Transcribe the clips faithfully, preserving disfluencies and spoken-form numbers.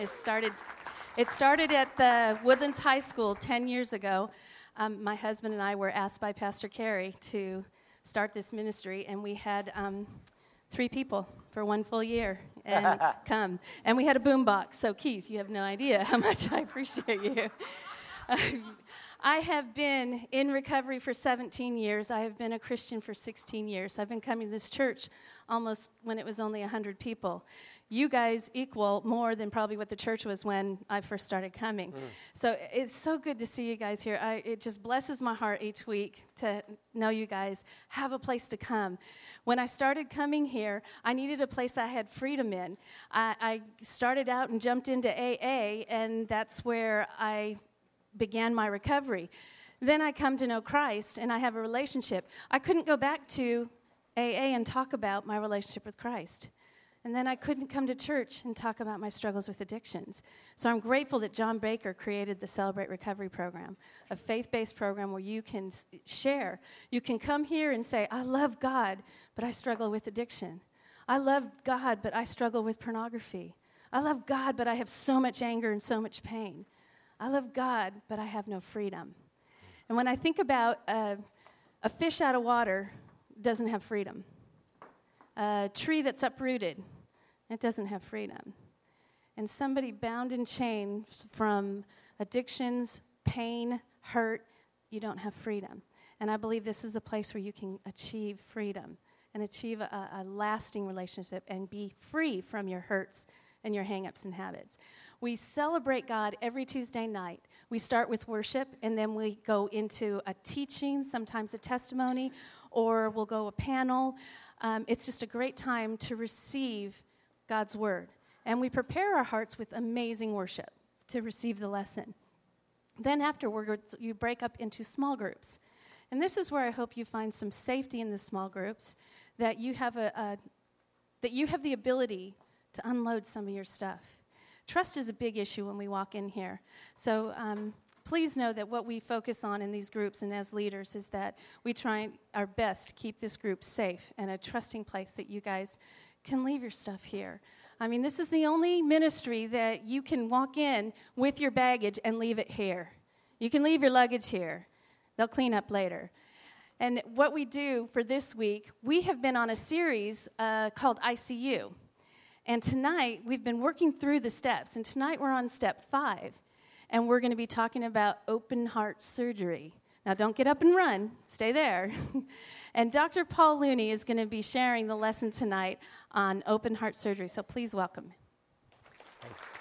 It started, it started at the Woodlands High School ten years ago. Um, my husband and I were asked by Pastor Carey to start this ministry, and we had um, three people for one full year and come. And we had a boom box. So, Keith, you have no idea how much I appreciate you. I have been in recovery for seventeen years. I have been a Christian for sixteen years. I've been coming to this church almost when it was only one hundred people. You guys equal more than probably what the church was when I first started coming. Mm. So it's so good to see you guys here. I, it just blesses my heart each week to know you guys have a place to come. When I started coming here, I needed a place that I had freedom in. I, I started out and jumped into A A, and that's where I began my recovery. Then I come to know Christ, and I have a relationship. I couldn't go back to A A and talk about my relationship with Christ. And then I couldn't come to church and talk about my struggles with addictions. So I'm grateful that John Baker created the Celebrate Recovery program, a faith-based program where you can share. You can come here and say, I love God, but I struggle with addiction. I love God, but I struggle with pornography. I love God, but I have so much anger and so much pain. I love God, but I have no freedom. And when I think about uh, a fish out of water doesn't have freedom. A tree that's uprooted, it doesn't have freedom. And somebody bound in chains from addictions, pain, hurt, you don't have freedom. And I believe this is a place where you can achieve freedom and achieve a, a lasting relationship and be free from your hurts and your hang-ups and habits. We celebrate God every Tuesday night. We start with worship, and then we go into a teaching, sometimes a testimony, or we'll go a panel. Um, it's just a great time to receive God's word. And we prepare our hearts with amazing worship to receive the lesson. Then afterwards, you break up into small groups. And this is where I hope you find some safety in the small groups, that you have a, a that you have the ability to unload some of your stuff. Trust is a big issue when we walk in here. So um, please know that what we focus on in these groups and as leaders is that we try our best to keep this group safe and a trusting place that you guys can leave your stuff here. I mean, this is the only ministry that you can walk in with your baggage and leave it here. You can leave your luggage here. They'll clean up later. And what we do for this week, we have been on a series uh, called I C U. And tonight, we've been working through the steps. And tonight, we're on step five. And we're going to be talking about open heart surgery. Now, don't get up and run. Stay there. And Doctor Paul Looney is going to be sharing the lesson tonight on open heart surgery. So please welcome. Thanks.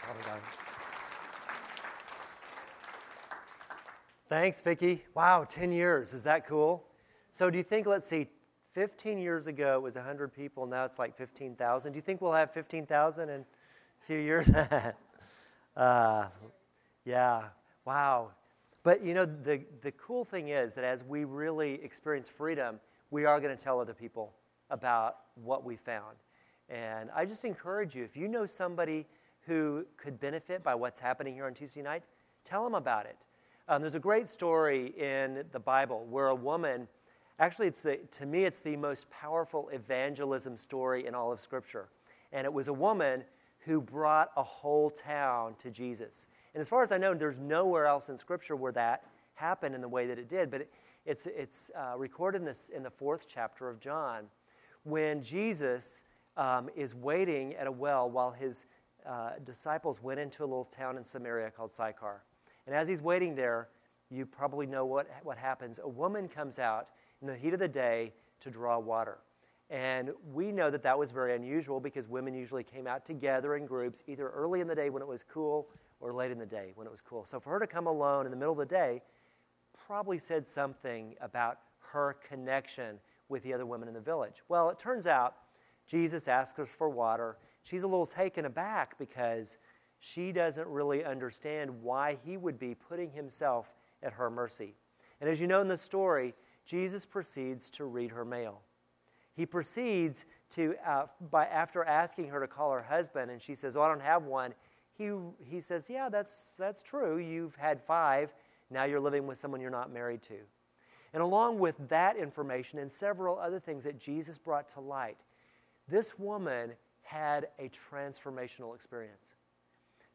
Thanks, Vicki. Wow, ten years. Is that cool? So do you think, let's see, fifteen years ago it was one hundred people. Now it's like fifteen thousand. Do you think we'll have fifteen thousand in a few years? uh, yeah. Wow. But, you know, the, the cool thing is that as we really experience freedom, we are going to tell other people about what we found. And I just encourage you, if you know somebody who could benefit by what's happening here on Tuesday night, tell them about it. Um, there's a great story in the Bible where a woman, actually, it's the, to me, it's the most powerful evangelism story in all of Scripture. And it was a woman who brought a whole town to Jesus. And as far as I know, there's nowhere else in Scripture where that happened in the way that it did. But it, it's it's uh, recorded in, this, in the fourth chapter of John when Jesus um, is waiting at a well while his uh, disciples went into a little town in Samaria called Sychar. And as he's waiting there, you probably know what what happens. A woman comes out in the heat of the day to draw water. And we know that that was very unusual because women usually came out together in groups, either early in the day when it was cool or late in the day when it was cool. So for her to come alone in the middle of the day probably said something about her connection with the other women in the village. Well, it turns out Jesus asks her for water. She's a little taken aback because she doesn't really understand why he would be putting himself at her mercy. And as you know in the story, Jesus proceeds to read her mail. He proceeds to, uh, by after asking her to call her husband, and she says, oh, I don't have one, he he says, yeah, that's that's true. You've had five. Now you're living with someone you're not married to. And along with that information and several other things that Jesus brought to light, this woman had a transformational experience.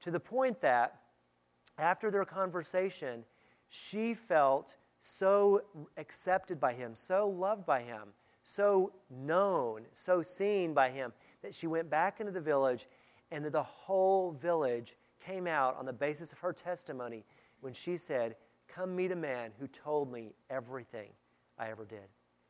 to the point that after their conversation, she felt so accepted by him, so loved by him, so known, so seen by him, that she went back into the village, and the whole village came out on the basis of her testimony when she said, "Come meet a man who told me everything I ever did."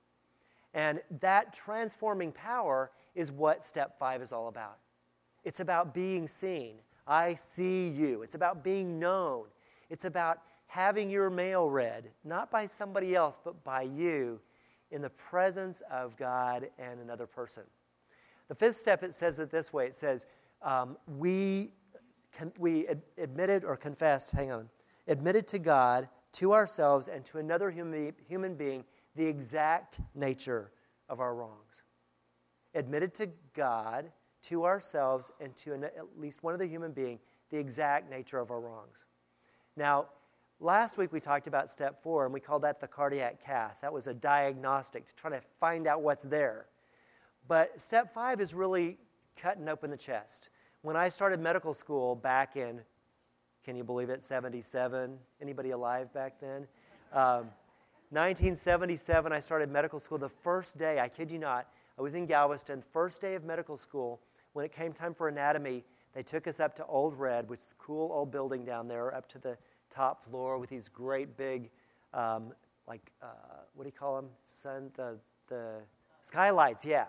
And that transforming power is what step five is all about. It's about being seen. I see you. It's about being known. It's about having your mail read, not by somebody else, but by you, in the presence of God and another person. The fifth step, it says it this way. It says, um, we, con- we ad- admitted or confessed, hang on, admitted to God, to ourselves, and to another human, human being the exact nature of our wrongs. Admitted to God, to ourselves, and to an, at least one other human being the exact nature of our wrongs. Now, last week we talked about step four, and we called that the cardiac cath. That was a diagnostic to try to find out what's there. But step five is really cutting open the chest. When I started medical school back in, can you believe it, seventy-seven? Anybody alive back then? Um, nineteen seventy-seven, I started medical school. The first day, I kid you not, I was in Galveston, first day of medical school. When it came time for anatomy, they took us up to Old Red, which is a cool old building down there, up to the top floor with these great big, um, like, uh, what do you call them? Sun, the, the skylights, yeah.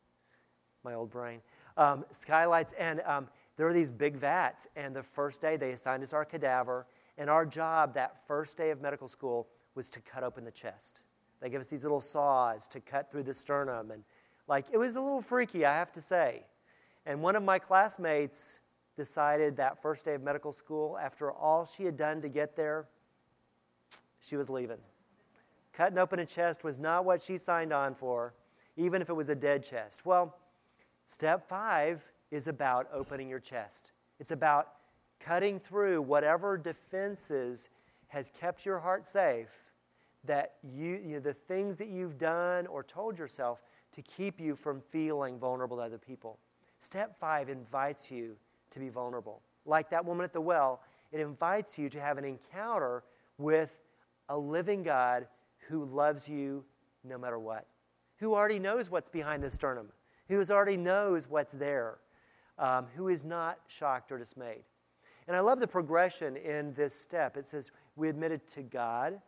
My old brain. Um, skylights, and um, there are these big vats, and the first day they assigned us our cadaver, and our job that first day of medical school was to cut open the chest. They gave us these little saws to cut through the sternum, and like, it was a little freaky, I have to say. And one of my classmates decided that first day of medical school, after all she had done to get there, she was leaving. Cutting open a chest was not what she signed on for, even if it was a dead chest. Well, step five is about opening your chest. It's about cutting through whatever defenses has kept your heart safe, that you, you know, the things that you've done or told yourself to keep you from feeling vulnerable to other people. Step five invites you to be vulnerable. Like that woman at the well, it invites you to have an encounter with a living God who loves you no matter what, who already knows what's behind the sternum, who already knows what's there, um, who is not shocked or dismayed. And I love the progression in this step. It says we admitted to God,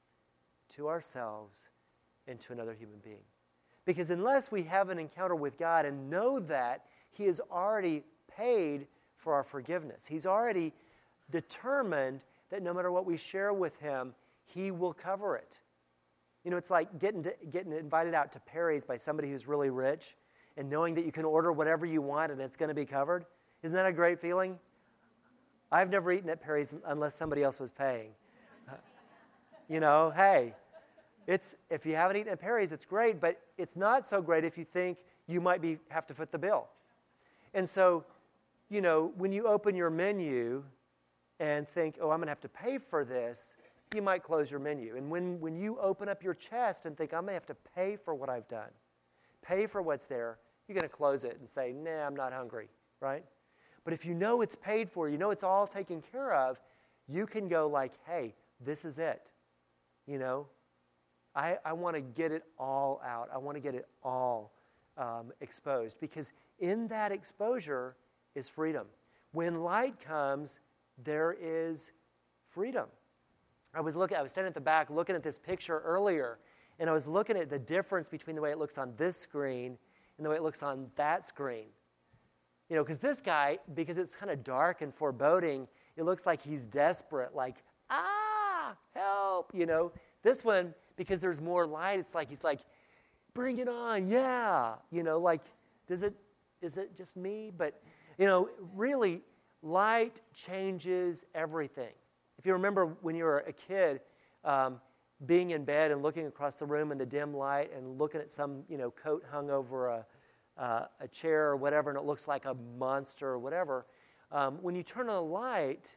to ourselves, and to another human being. Because unless we have an encounter with God and know that He has already paid for our forgiveness, He's already determined that no matter what we share with Him, He will cover it. You know, it's like getting to, getting invited out to Perry's by somebody who's really rich and knowing that you can order whatever you want and it's going to be covered. Isn't that a great feeling? I've never eaten at Perry's unless somebody else was paying. Uh, you know, hey, it's if you haven't eaten at Perry's, it's great, but it's not so great if you think you might be have to foot the bill. And so, you know, when you open your menu and think, oh, I'm going to have to pay for this, you might close your menu. And when, when you open up your chest and think, I'm going to have to pay for what I've done, pay for what's there, you're going to close it and say, nah, I'm not hungry, right? But if you know it's paid for, you know it's all taken care of, you can go like, hey, this is it. You know, I, I want to get it all out. I want to get it all um, exposed. Because in that exposure is freedom. When light comes, there is freedom. I was looking. I was standing at the back looking at this picture earlier, and I was looking at the difference between the way it looks on this screen and the way it looks on that screen. You know, because this guy, because it's kind of dark and foreboding, it looks like he's desperate, like, ah, help, you know. This one, because there's more light, it's like he's like, bring it on, yeah. You know, like, does it, is it just me? But, you know, really, light changes everything. If you remember when you were a kid, um, being in bed and looking across the room in the dim light and looking at some, you know, coat hung over a, uh, a chair or whatever, and it looks like a monster or whatever, um, when you turn on the light,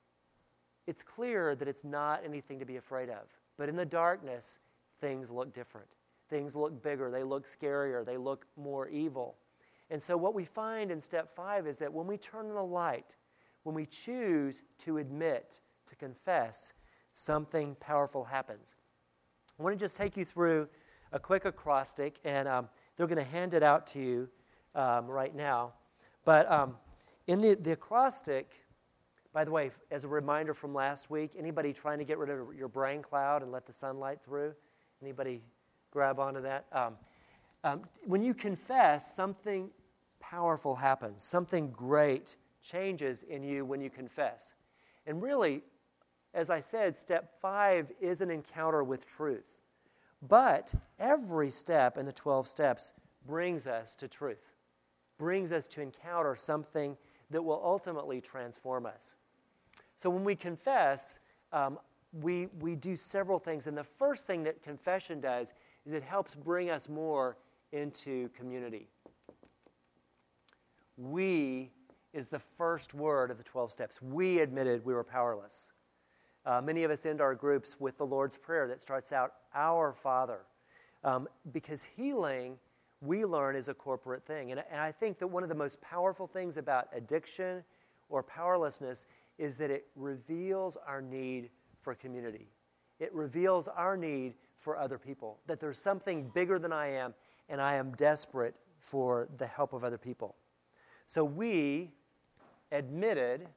it's clear that it's not anything to be afraid of. But in the darkness, things look different. Things look bigger. They look scarier. They look more evil. And so what we find in step five is that when we turn on the light, when we choose to admit, to confess, something powerful happens. I want to just take you through a quick acrostic, and um, they're going to hand it out to you um, right now. But um, in the, the acrostic, by the way, as a reminder from last week, anybody trying to get rid of your brain cloud and let the sunlight through? Anybody grab onto that? Um, um, when you confess, something powerful happens. Something great changes in you when you confess. And really, as I said, step five is an encounter with truth. But every step in the twelve steps brings us to truth, brings us to encounter something that will ultimately transform us. So when we confess, um, we, we do several things. And the first thing that confession does is it helps bring us more into community. We is the first word of the twelve steps. We admitted we were powerless. Uh, many of us end our groups with the Lord's Prayer that starts out, Our Father. Um, because healing, we learn, is a corporate thing. And, and I think that one of the most powerful things about addiction or powerlessness is that it reveals our need for community. It reveals our need for other people, that there's something bigger than I am, and I am desperate for the help of other people. So we admitted,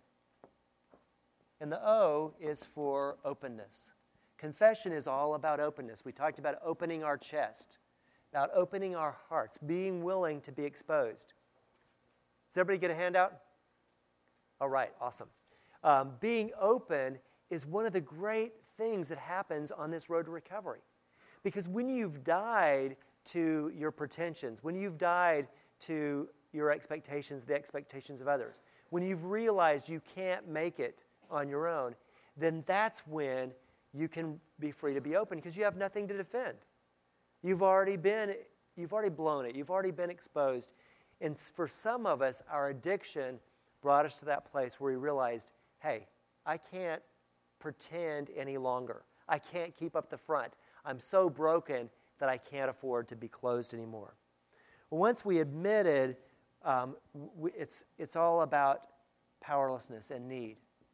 and the O is for openness. Confession is all about openness. We talked about opening our chest, about opening our hearts, being willing to be exposed. Does everybody get a handout? All right, awesome. Um, being open is one of the great things that happens on this road to recovery. Because when you've died to your pretensions, when you've died to your expectations, the expectations of others, when you've realized you can't make it on your own, then that's when you can be free to be open because you have nothing to defend. You've already been, you've already blown it. You've already been exposed. And for some of us, our addiction brought us to that place where we realized, hey, I can't pretend any longer. I can't keep up the front. I'm so broken that I can't afford to be closed anymore. Well, once we admitted, um, we, it's, it's all about powerlessness and need.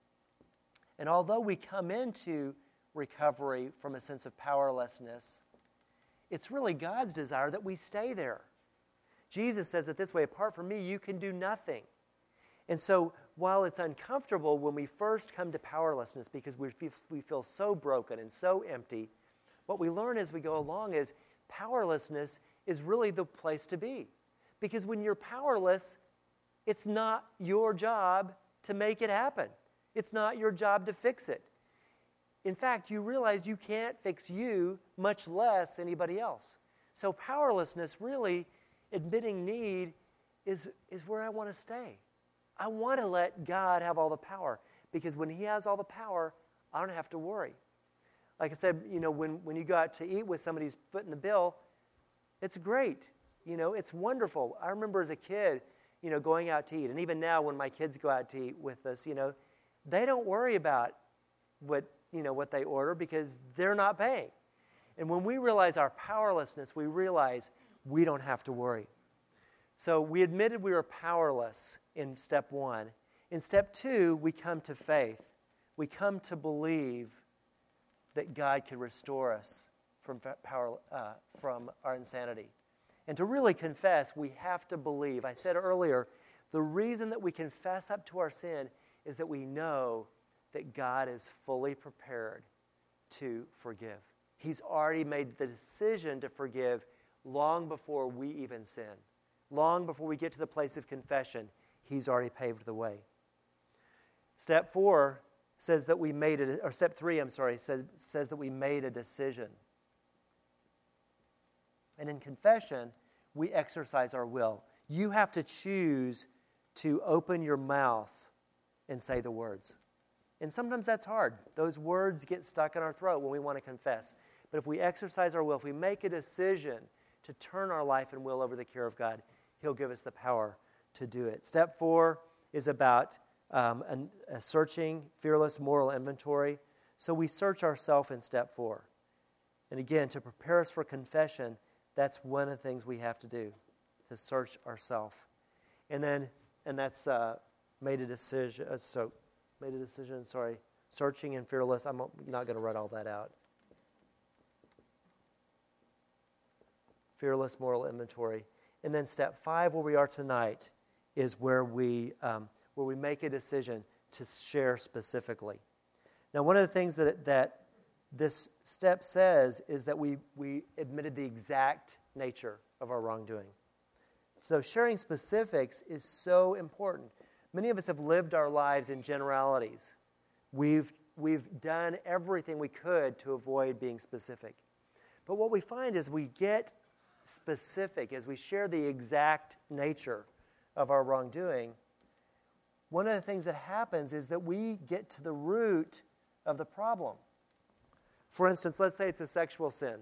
And although we come into recovery from a sense of powerlessness, it's really God's desire that we stay there. Jesus says it this way, apart from me, you can do nothing. And so while it's uncomfortable when we first come to powerlessness because we feel, we feel so broken and so empty, what we learn as we go along is powerlessness is really the place to be. Because when you're powerless, it's not your job to make it happen. It's not your job to fix it. In fact, you realize you can't fix you, much less anybody else. So powerlessness, really, admitting need, is, is where I want to stay. I want to let God have all the power, because when He has all the power, I don't have to worry. Like I said, you know, when, when you go out to eat with somebody who's footing the bill, it's great. You know, it's wonderful. I remember as a kid, you know, going out to eat, and even now when my kids go out to eat with us, you know, they don't worry about what, you know, what they order because they're not paying. And when we realize our powerlessness, we realize we don't have to worry. So we admitted we were powerless in step one. In step two, we come to faith. We come to believe that God can restore us from power, uh, from our insanity. And to really confess, we have to believe. I said earlier, the reason that we confess up to our sin is that we know that God is fully prepared to forgive. He's already made the decision to forgive long before we even sin. Long before we get to the place of confession, He's already paved the way. Step four says that we made it, or step three, I'm sorry, says, says that we made a decision. And in confession, we exercise our will. You have to choose to open your mouth and say the words. And sometimes that's hard. Those words get stuck in our throat when we want to confess. But if we exercise our will, if we make a decision to turn our life and will over the care of God, He'll give us the power to do it. Step four is about um, an, a searching, fearless moral inventory. So we search ourselves in step four. And again, to prepare us for confession, that's one of the things we have to do, to search ourselves. And then, and that's uh, made a decision, uh, so made a decision, sorry, searching and fearless. I'm not going to write all that out. Fearless moral inventory. And then step five, where we are tonight, is where we um, where we make a decision to share specifically. Now, one of the things that that this step says is that we we admitted the exact nature of our wrongdoing. So sharing specifics is so important. Many of us have lived our lives in generalities. We've we've done everything we could to avoid being specific. But what we find is we get specific as we share the exact nature of our wrongdoing. One of the things that happens is that we get to the root of the problem. For instance, let's say it's a sexual sin.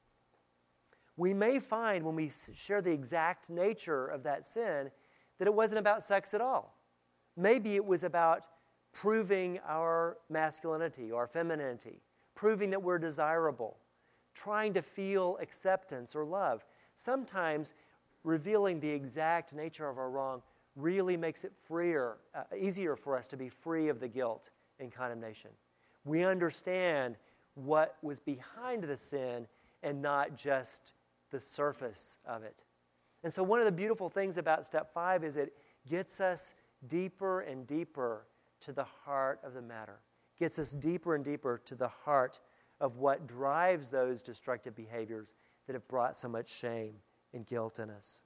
We may find when we share the exact nature of that sin that it wasn't about sex at all. Maybe it was about proving our masculinity or femininity, proving that we're desirable, trying to feel acceptance or love. Sometimes revealing the exact nature of our wrong really makes it freer, uh, easier for us to be free of the guilt and condemnation. We understand what was behind the sin and not just the surface of it. And so one of the beautiful things about step five is it gets us deeper and deeper to the heart of the matter. Gets us deeper and deeper to the heart of what drives those destructive behaviors that have brought so much shame and guilt in us.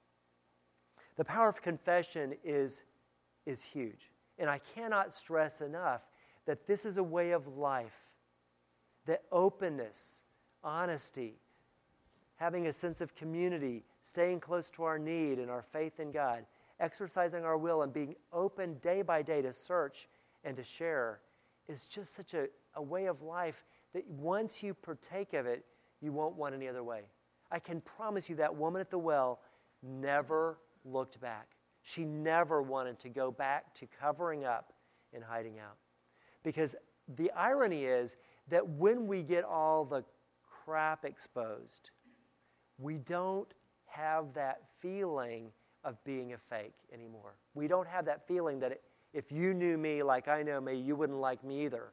The power of confession is, is huge. And I cannot stress enough that this is a way of life, that openness, honesty, having a sense of community, staying close to our need and our faith in God, exercising our will and being open day by day to search and to share is just such a, a way of life that once you partake of it, you won't want any other way. I can promise you that woman at the well never looked back. She never wanted to go back to covering up and hiding out. Because the irony is that when we get all the crap exposed, we don't have that feeling of being a fake anymore. We don't have that feeling that if you knew me like I know me, you wouldn't like me either.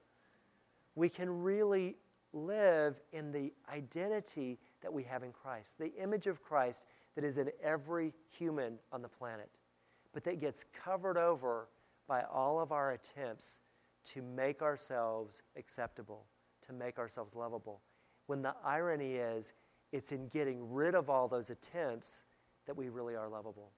We can really live in the identity that we have in Christ, the image of Christ that is in every human on the planet, but that gets covered over by all of our attempts to make ourselves acceptable, to make ourselves lovable. When the irony is, it's in getting rid of all those attempts that we really are lovable.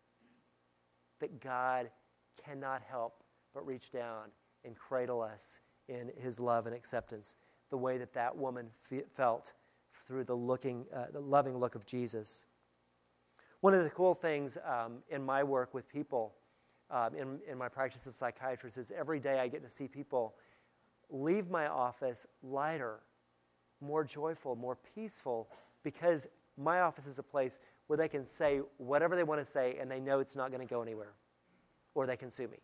That God cannot help but reach down and cradle us in his love and acceptance, the way that that woman fe- felt through the looking, uh, the loving look of Jesus. One of the cool things um, in my work with people, um, in, in my practice as a psychiatrist, is every day I get to see people leave my office lighter, more joyful, more peaceful, because my office is a place where they can say whatever they want to say and they know it's not going to go anywhere, or they can sue me.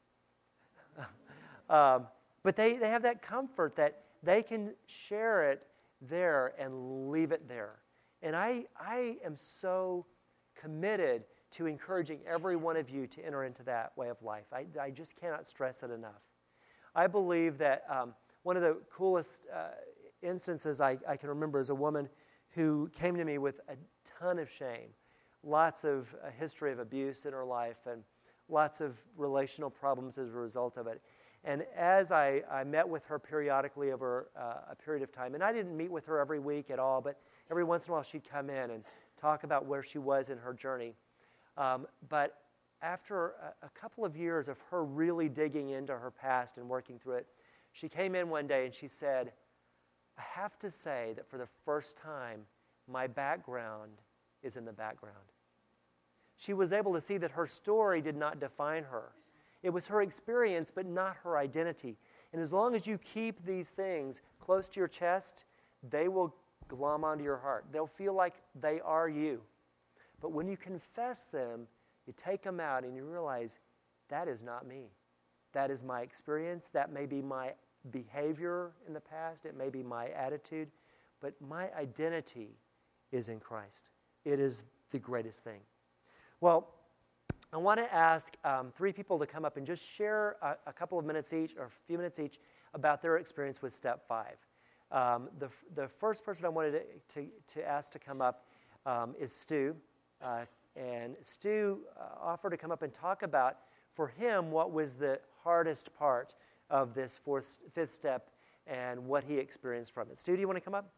um, but they, they have that comfort that they can share it there and leave it there. And I, I am so committed to encouraging every one of you to enter into that way of life. I, I just cannot stress it enough. I believe that um, one of the coolest uh, instances I, I can remember is a woman who came to me with a ton of shame, lots of a history of abuse in her life, and lots of relational problems as a result of it. And as I, I met with her periodically over uh, a period of time, and I didn't meet with her every week at all, but every once in a while she'd come in and talk about where she was in her journey. Um, but after a, a couple of years of her really digging into her past and working through it, she came in one day and she said, I have to say that for the first time, my background is in the background. She was able to see that her story did not define her. It was her experience, but not her identity. And as long as you keep these things close to your chest, they will glom onto your heart. They'll feel like they are you. But when you confess them, you take them out and you realize, that is not me. That is my experience. That may be my behavior in the past. It may be my attitude. But my identity is in Christ. It is the greatest thing. Well, I want to ask um, three people to come up and just share a, a couple of minutes each, or a few minutes each, about their experience with Step Five. Um, the the first person I wanted to to, to ask to come up um, is Stu, uh, and Stu uh, offered to come up and talk about, for him, what was the hardest part of this fourth, fifth step and what he experienced from it. Stu, do you want to come up?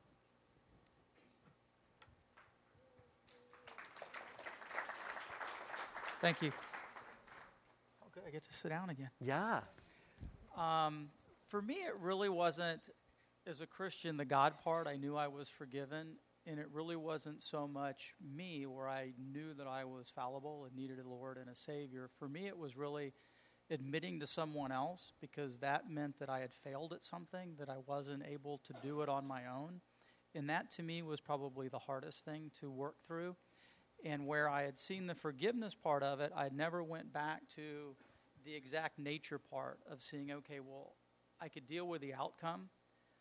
Thank you. Oh, good. I get to sit down again. Yeah. Um, for me, it really wasn't, as a Christian, the God part. I knew I was forgiven, and it really wasn't so much me, where I knew that I was fallible and needed a Lord and a Savior. For me, it was really admitting to someone else, because that meant that I had failed at something, that I wasn't able to do it on my own. And that, to me, was probably the hardest thing to work through. And where I had seen the forgiveness part of it, I never went back to the exact nature part of seeing, okay, well, I could deal with the outcome.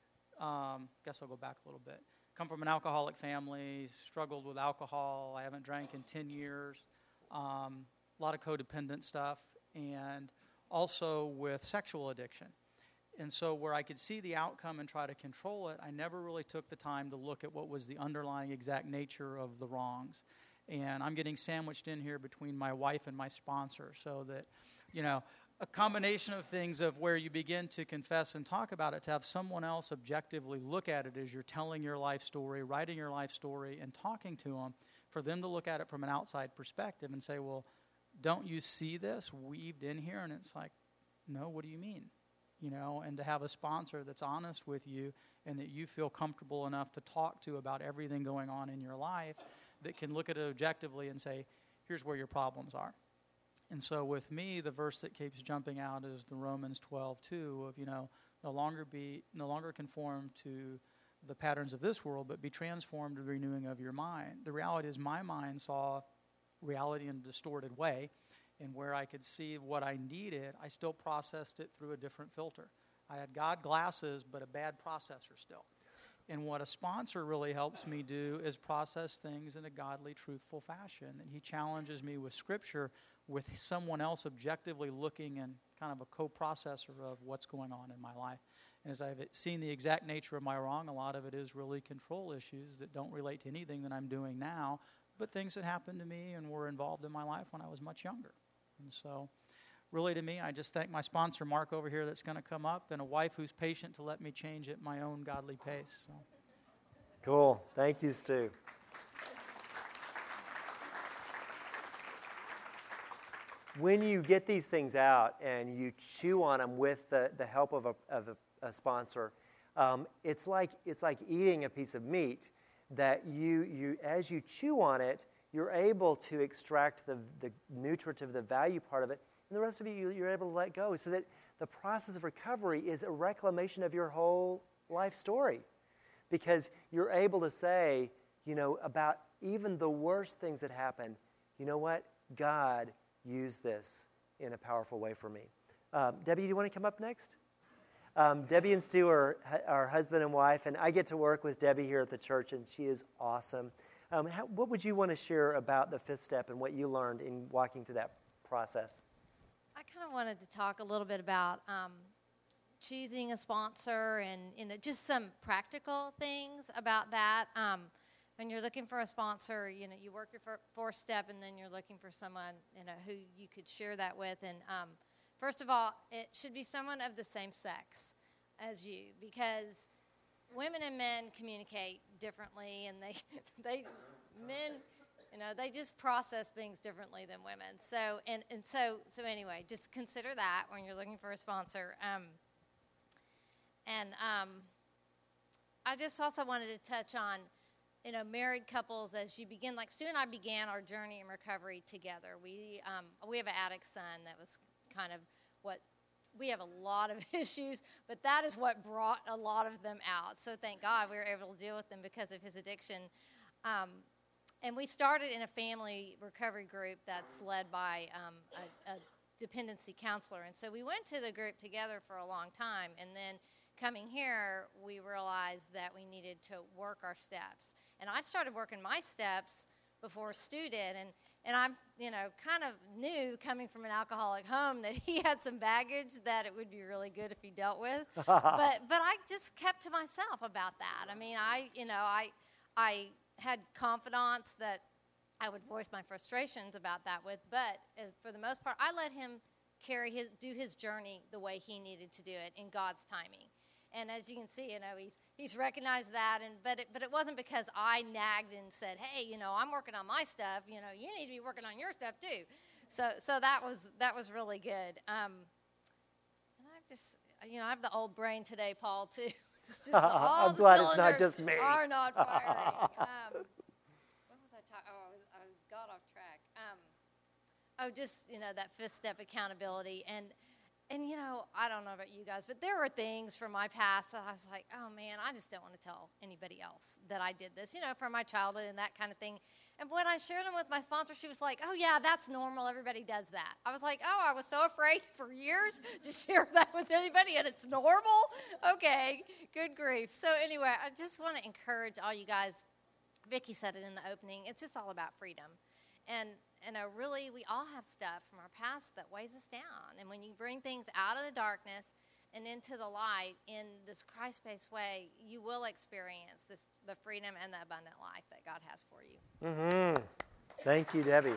Um, guess I'll go back a little bit. Come from an alcoholic family, struggled with alcohol. I haven't drank in ten years. Um, a lot of codependent stuff, and also with sexual addiction. And so where I could see the outcome and try to control it, I never really took the time to look at what was the underlying exact nature of the wrongs. And I'm getting sandwiched in here between my wife and my sponsor, so that, you know, a combination of things of where you begin to confess and talk about it, to have someone else objectively look at it as you're telling your life story, writing your life story, and talking to them, for them to look at it from an outside perspective and say, well, don't you see this weaved in here? And it's like, no, what do you mean? You know, and to have a sponsor that's honest with you and that you feel comfortable enough to talk to about everything going on in your life, that can look at it objectively and say, here's where your problems are. And so with me, the verse that keeps jumping out is the Romans twelve two of, you know, no longer be, no longer conform to the patterns of this world, but be transformed to the renewing of your mind. The reality is my mind saw reality in a distorted way, and where I could see what I needed, I still processed it through a different filter. I had God glasses, but a bad processor still. And what a sponsor really helps me do is process things in a godly, truthful fashion. And he challenges me with Scripture, with someone else objectively looking and kind of a co-processor of what's going on in my life. And as I've seen the exact nature of my wrong, a lot of it is really control issues that don't relate to anything that I'm doing now, but things that happened to me and were involved in my life when I was much younger. And so really, to me, I just thank my sponsor, Mark, over here, that's going to come up, and a wife who's patient to let me change at my own godly pace. So. Cool. Thank you, Stu. When you get these things out and you chew on them with the, the help of a, of a, a sponsor, um, it's like it's like eating a piece of meat that you you as you chew on it, you're able to extract the the nutritive, the value part of it. And the rest of you, you're able to let go, so that the process of recovery is a reclamation of your whole life story. Because you're able to say, you know, about even the worst things that happen, you know what? God used this in a powerful way for me. Um, Debbie, do you want to come up next? Um, Debbie and Stu are, are husband and wife, and I get to work with Debbie here at the church, and she is awesome. Um, how, what would you want to share about the fifth step and what you learned in walking through that process? I kind of wanted to talk a little bit about um, choosing a sponsor and you know, just some practical things about that. Um, when you're looking for a sponsor, you know, you work your fourth step, and then you're looking for someone, you know, who you could share that with. And um, first of all, it should be someone of the same sex as you, because women and men communicate differently, and they, they, men. You know, they just process things differently than women. So, and, and so, so anyway, just consider that when you're looking for a sponsor. Um, and um, I just also wanted to touch on, you know, married couples as you begin. Like Stu and I began our journey in recovery together. We um, we have an addict son that was kind of what, we have a lot of issues, but that is what brought a lot of them out. So thank God we were able to deal with them because of his addiction. Um, And we started in a family recovery group that's led by um, a, a dependency counselor. And so we went to the group together for a long time. And then coming here, we realized that we needed to work our steps. And I started working my steps before Stu did. And, and I'm, you know, kind of knew coming from an alcoholic home that he had some baggage that it would be really good if he dealt with. but but I just kept to myself about that. I mean, I, you know, I I had confidants that I would voice my frustrations about that with, but as, for the most part, I let him carry his, do his journey the way he needed to do it in God's timing. And as you can see, you know, he's he's recognized that, and but it, but it wasn't because I nagged and said, hey, you know, I'm working on my stuff. You know, you need to be working on your stuff too. So so that was that was really good. Um, and I just, you know, I have the old brain today, Paul, too. It's just all I'm the glad it's not cylinders just me. are not firing. um, what was I talking? Oh, I, was, I got off track. Um, oh, just you know that fifth step accountability and. And, you know, I don't know about you guys, but there were things from my past that I was like, oh, man, I just don't want to tell anybody else that I did this, you know, from my childhood and that kind of thing. And when I shared them with my sponsor, she was like, oh, yeah, that's normal. Everybody does that. I was like, oh, I was so afraid for years to share that with anybody, and it's normal? Okay, good grief. So anyway, I just want to encourage all you guys. Vicki said it in the opening. It's just all about freedom. And And uh, really, we all have stuff from our past that weighs us down. And when you bring things out of the darkness and into the light in this Christ-based way, you will experience this, the freedom and the abundant life that God has for you. Mm-hmm. Thank you, Debbie.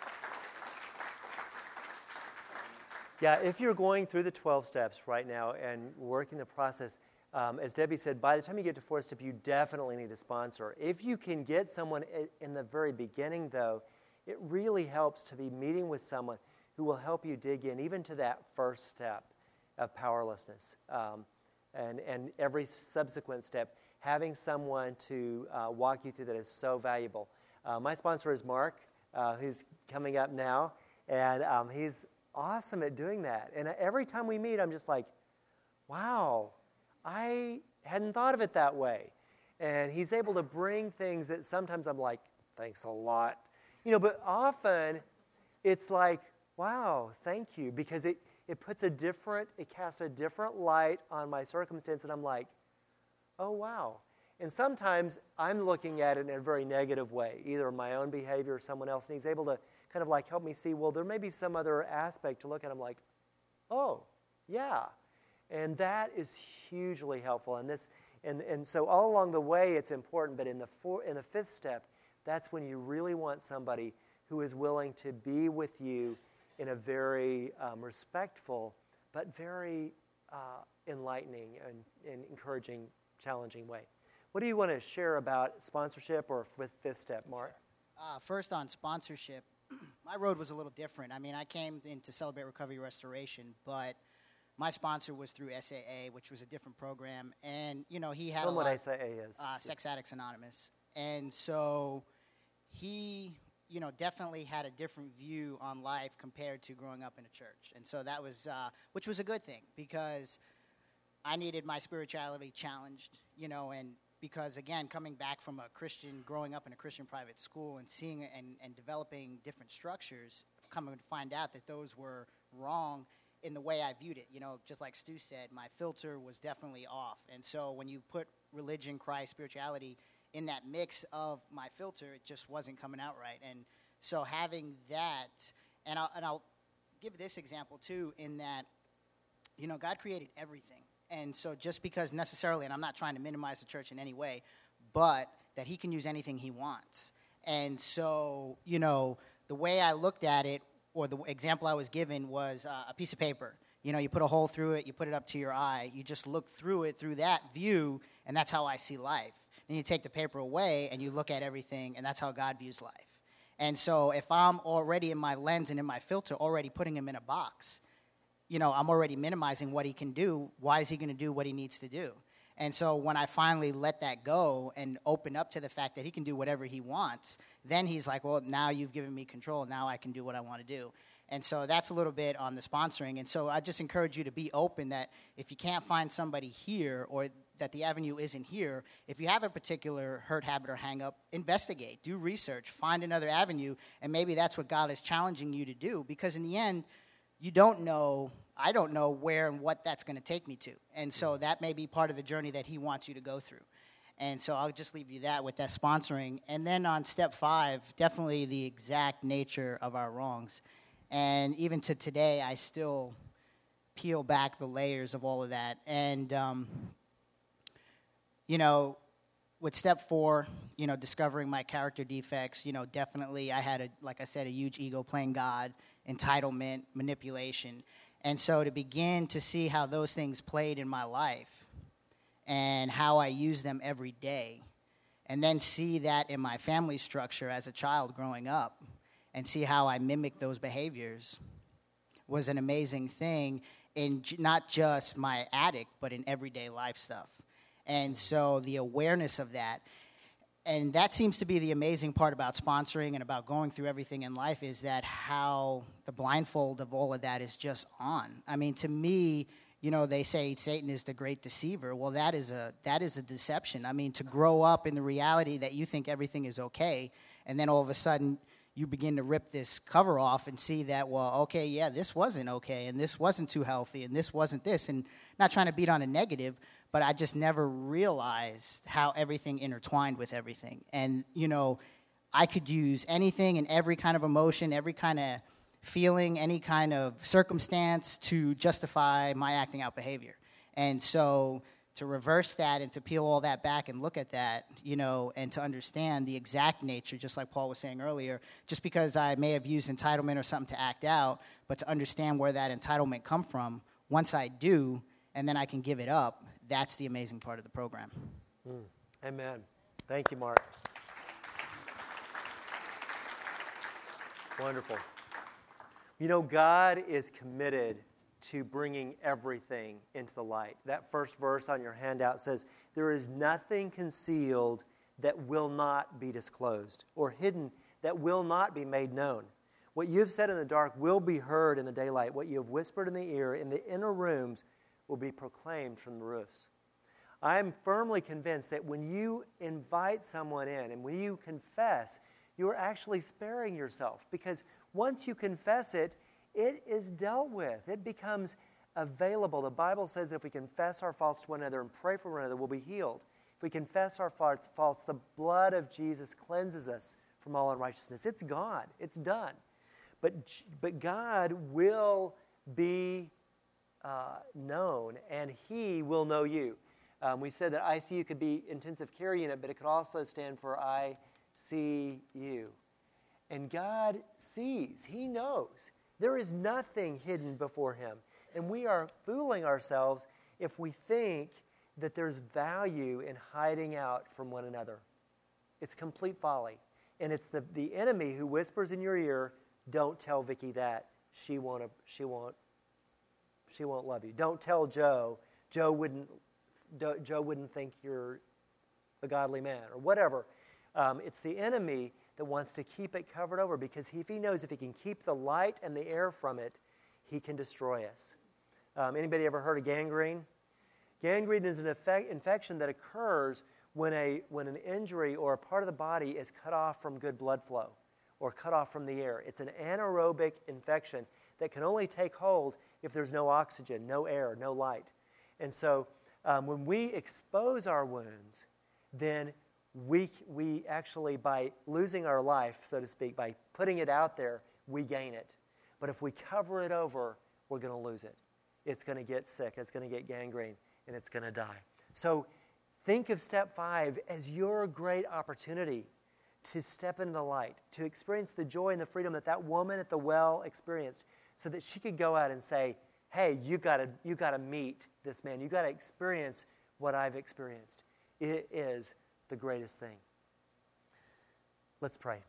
Yeah, if you're going through the twelve steps right now and working the process, um, as Debbie said, by the time you get to fourth step, you definitely need a sponsor. If you can get someone in the very beginning, though, it really helps to be meeting with someone who will help you dig in even to that first step of powerlessness. Um, and, and every subsequent step, having someone to uh, walk you through that is so valuable. Uh, my sponsor is Mark, uh, who's coming up now, and um, he's awesome at doing that. And every time we meet, I'm just like, wow, I hadn't thought of it that way. And he's able to bring things that sometimes I'm like, thanks a lot. You know, but often it's like, wow, thank you, because it, it puts a different, it casts a different light on my circumstance, and I'm like, oh, wow. And sometimes I'm looking at it in a very negative way, either my own behavior or someone else, and he's able to kind of like help me see, well, there may be some other aspect to look at. I'm like, oh, yeah. And that is hugely helpful. And this, and, and so all along the way, it's important, but in the four, in the fifth step, that's when you really want somebody who is willing to be with you in a very um, respectful, but very uh, enlightening and, and encouraging, challenging way. What do you want to share about sponsorship or fifth, fifth step, Mark? Sure. Uh, first on sponsorship, my road was a little different. I mean, I came in to Celebrate Recovery Restoration, but my sponsor was through S A A, which was a different program. And, you know, he had Tell a what lot, S A A is. Uh, Sex Addicts Anonymous. And so he, you know, definitely had a different view on life compared to growing up in a church. And so that was, uh, which was a good thing, because I needed my spirituality challenged, you know, and because, again, coming back from a Christian, growing up in a Christian private school and seeing and, and developing different structures, coming to find out that those were wrong in the way I viewed it. You know, just like Stu said, my filter was definitely off. And so when you put religion, Christ, spirituality in that mix of my filter, it just wasn't coming out right. And so having that, and I'll, and I'll give this example too, in that, you know, God created everything. And so just because necessarily, and I'm not trying to minimize the church in any way, but that he can use anything he wants. And so, you know, the way I looked at it, or the example I was given, was uh, a piece of paper. You know, you put a hole through it, you put it up to your eye, you just look through it through that view, and that's how I see life. Then you take the paper away, and you look at everything, and that's how God views life. And so if I'm already in my lens and in my filter, already putting him in a box, you know, I'm already minimizing what he can do. Why is he going to do what he needs to do? And so when I finally let that go and open up to the fact that he can do whatever he wants, then he's like, well, now you've given me control. Now I can do what I want to do. And so that's a little bit on the sponsoring. And so I just encourage you to be open that if you can't find somebody here, or that the avenue isn't here, if you have a particular hurt, habit, or hang-up, investigate, do research, find another avenue, and maybe that's what God is challenging you to do. Because in the end, you don't know, I don't know where and what that's going to take me to. And so that may be part of the journey that he wants you to go through. And so I'll just leave you that with that sponsoring. And then on step five, definitely the exact nature of our wrongs. And even to today, I still peel back the layers of all of that. And, um, you know, with step four, you know, discovering my character defects, you know, definitely I had, a, like I said, a huge ego playing God, entitlement, manipulation. And so to begin to see how those things played in my life and how I use them every day, and then see that in my family structure as a child growing up, and see how I mimic those behaviors, was an amazing thing in j- not just my addict, but in everyday life stuff. And so the awareness of that, and that seems to be the amazing part about sponsoring and about going through everything in life, is that how the blindfold of all of that is just on. I mean, to me, you know, they say Satan is the great deceiver. Well, that is a that is a deception. I mean, to grow up in the reality that you think everything is okay, and then all of a sudden you begin to rip this cover off and see that, well, okay, yeah, this wasn't okay, and this wasn't too healthy, and this wasn't this, and not trying to beat on a negative, but I just never realized how everything intertwined with everything. And, you know, I could use anything and every kind of emotion, every kind of feeling, any kind of circumstance to justify my acting out behavior. And so to reverse that and to peel all that back and look at that, you know, and to understand the exact nature, just like Paul was saying earlier, just because I may have used entitlement or something to act out, but to understand where that entitlement come from, once I do, and then I can give it up, that's the amazing part of the program. Mm. Amen. Thank you, Mark. Wonderful. You know, God is committed to bringing everything into the light. That first verse on your handout says, there is nothing concealed that will not be disclosed, or hidden that will not be made known. What you have said in the dark will be heard in the daylight. What you have whispered in the ear in the inner rooms will be proclaimed from the roofs. I am firmly convinced that when you invite someone in and when you confess, you are actually sparing yourself, because once you confess it, it is dealt with. It becomes available. The Bible says that if we confess our faults to one another and pray for one another, we'll be healed. If we confess our faults, the blood of Jesus cleanses us from all unrighteousness. It's gone. It's done. But, but God will be uh, known, and He will know you. Um, we said that I C U could be intensive care unit, but it could also stand for I see you. And God sees. He knows. There is nothing hidden before Him. And we are fooling ourselves if we think that there's value in hiding out from one another. It's complete folly. And it's the, the enemy who whispers in your ear, don't tell Vicki that. She won't, she won't, she won't love you. Don't tell Joe. Joe wouldn't, Joe wouldn't think you're a godly man, or whatever. Um, it's the enemy that wants to keep it covered over, because if he knows if he can keep the light and the air from it, he can destroy us. Um, anybody ever heard of gangrene? Gangrene is an effect, infection that occurs when a when an injury or a part of the body is cut off from good blood flow or cut off from the air. It's an anaerobic infection that can only take hold if there's no oxygen, no air, no light. And so um, when we expose our wounds, then we we actually, by losing our life, so to speak, by putting it out there, we gain it. But if we cover it over, we're going to lose it. It's going to get sick. It's going to get gangrene, and it's going to die. So think of step five as your great opportunity to step into the light, to experience the joy and the freedom that that woman at the well experienced, so that she could go out and say, hey, you got to you got to meet this man. You got to experience what I've experienced. It is the greatest thing. Let's pray.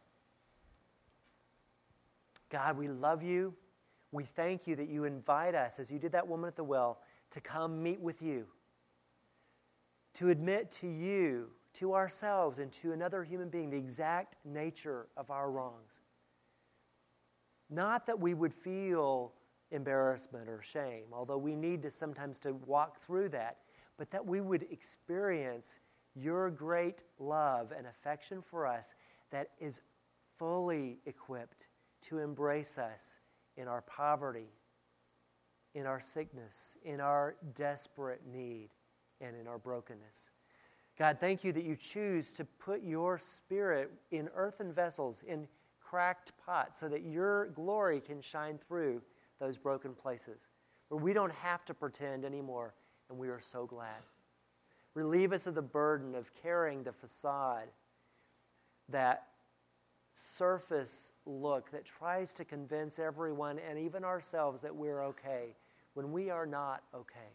God, we love you. We thank you that you invite us, as you did that woman at the well, to come meet with you, to admit to you, to ourselves, and to another human being the exact nature of our wrongs. Not that we would feel embarrassment or shame, although we need to sometimes to walk through that, but that we would experience your great love and affection for us that is fully equipped to embrace us in our poverty, in our sickness, in our desperate need, and in our brokenness. God, thank you that you choose to put your Spirit in earthen vessels, in cracked pots, so that your glory can shine through those broken places, where we don't have to pretend anymore, and we are so glad. Relieve us of the burden of carrying the facade, that surface look that tries to convince everyone and even ourselves that we're okay when we are not okay.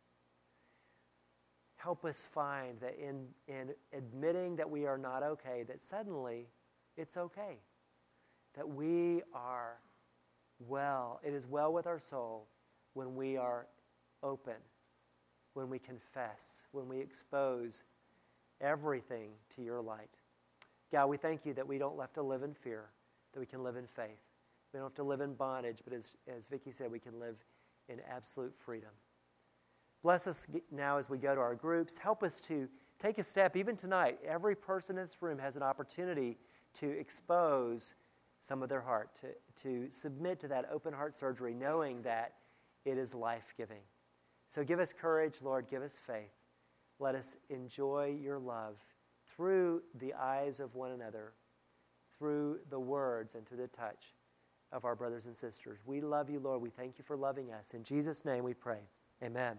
Help us find that in, in admitting that we are not okay, that suddenly it's okay, that we are well. It is well with our soul when we are open, when we confess, when we expose everything to your light. God, we thank you that we don't have to live in fear, that we can live in faith. We don't have to live in bondage, but as, as Vicki said, we can live in absolute freedom. Bless us now as we go to our groups. Help us to take a step, even tonight. Every person in this room has an opportunity to expose some of their heart, to, to submit to that open heart surgery, knowing that it is life-giving. So give us courage, Lord. Give us faith. Let us enjoy your love through the eyes of one another, through the words and through the touch of our brothers and sisters. We love you, Lord. We thank you for loving us. In Jesus' name we pray. Amen.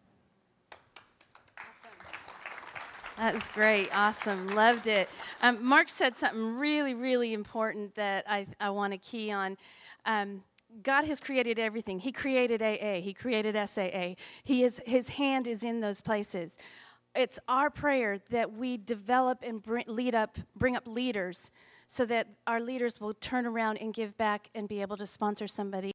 That was great. Awesome. Loved it. Um, Mark said something really, really important that I, I want to key on. Um, God has created everything. He created A A. He created S A A. He is, his hand is in those places. It's our prayer that we develop and bring, lead up, bring up leaders so that our leaders will turn around and give back and be able to sponsor somebody